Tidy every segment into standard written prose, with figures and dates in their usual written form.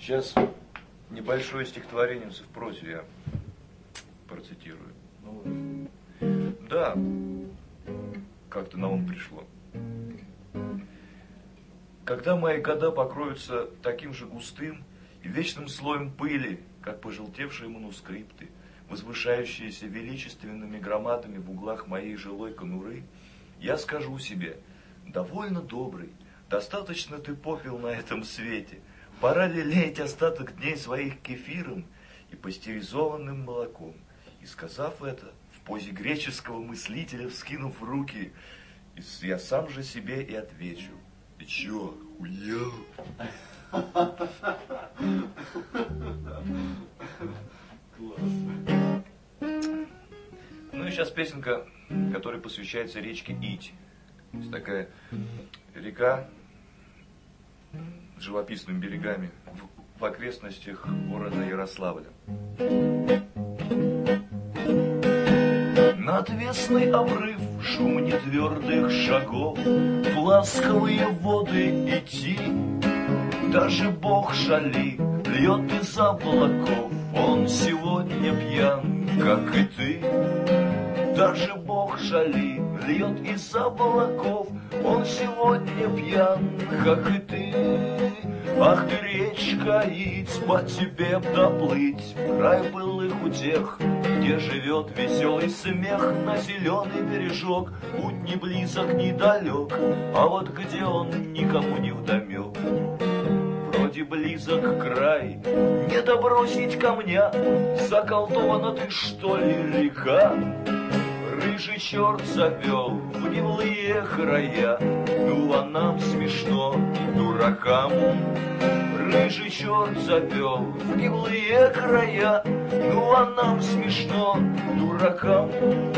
Сейчас небольшое стихотворение в прозе я процитирую. Да, как-то на ум пришло. Когда мои года покроются таким же густым и вечным слоем пыли, как пожелтевшие манускрипты, возвышающиеся величественными громадами в углах моей жилой конуры, я скажу себе: довольно добрый, достаточно ты попил на этом свете, пора лелеять остаток дней своих кефиром и пастеризованным молоком. И сказав это, в позе греческого мыслителя, вскинув руки, я сам же себе и отвечу: ты чё, охуел? Ну и сейчас песенка, которая посвящается речке Ить. Есть такая река с живописными берегами в окрестностях города Ярославля. На отвесный обрыв шум нетвердых шагов, в ласковые воды идти. Даже Бог шали льет из облаков, он сегодня пьян, как и ты. Даже Бог шали льет из облаков, он сегодня пьян, как и ты. Ах ты, речка Ить, по тебе б доплыть в край былых утех, где живет веселый смех, на зеленый бережок. Путь не близок, не далек, а вот где он, никому не вдомек. Вроде близок край, не добросить камня, заколдована ты, что ли, река? Рыжий черт завел в гнилые края, ну а нам смешно, дуракам. Рыжий черт завел в гнилые края, ну а нам смешно, дуракам.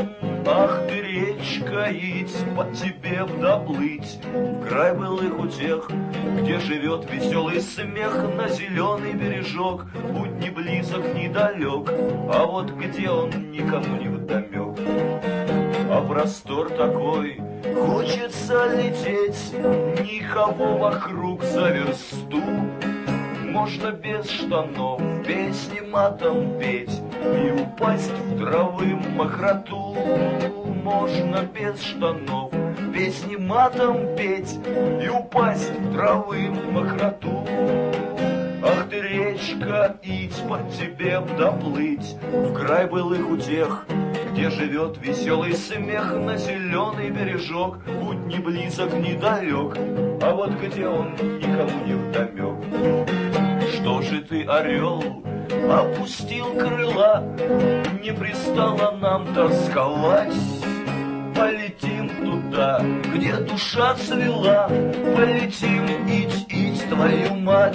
Ах ты, речка Ить, по тебе б доплыть в край былых утех, где живет веселый смех, на зеленый бережок. Путь не близок, не далек, а вот где он, никому не вдомек. А простор такой, хочется лететь, никого вокруг за версту. Можно без штанов песни матом петь и упасть в травы мокроту. Можно без штанов песни матом петь и упасть в травы мокроту. Ах ты, речка Ить, по тебе б доплыть в край былых утех, где живет веселый смех, на зеленый бережок. Путь не близок, не далек, а вот где он, никому не вдомек. Что же ты, орел, опустил крыла, не пристало нам тосковать? Полетим туда, где душа цвела, полетим, Ить, твою мать.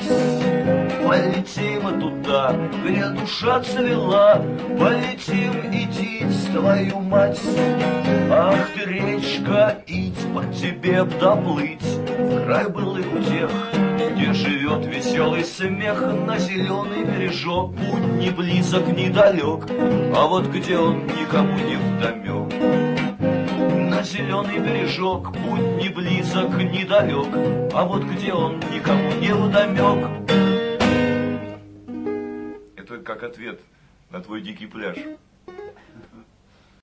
Полетим туда, где душа цвела, полетим, Ить, твою мать. Ах ты, речка Ить, по тебе б доплыть в край былых утех, где живет веселый смех, на зеленый бережок. Путь не близок, не далек, а вот где он, никому не вдомек. На зеленый бережок, путь не близок, не далек, а вот где он, никому не вдомек. Это как ответ на твой дикий пляж.